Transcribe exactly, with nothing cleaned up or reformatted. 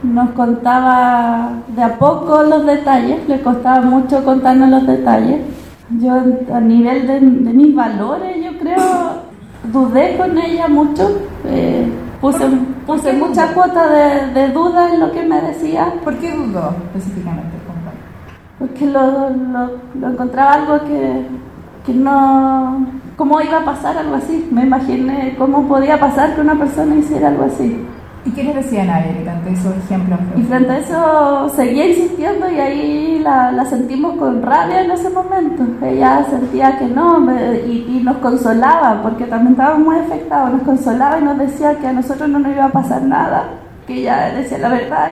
nos contaba de a poco los detalles, le costaba mucho contarnos los detalles. Yo a nivel de, de mis valores, yo creo, dudé con ella mucho, eh, puse, puse mucha cuota de, de duda en lo que me decía. ¿Por qué dudó específicamente? Porque lo, lo, lo encontraba algo que, que no... ¿Cómo iba a pasar algo así? Me imaginé cómo podía pasar que una persona hiciera algo así. ¿Y qué les decía Nayeli ante esos ejemplos? Y frente a eso seguía insistiendo y ahí la, la sentimos con rabia en ese momento. Ella sentía que no me, y, y nos consolaba porque también estábamos muy afectados. Nos consolaba y nos decía que a nosotros no nos iba a pasar nada, que ella decía la verdad.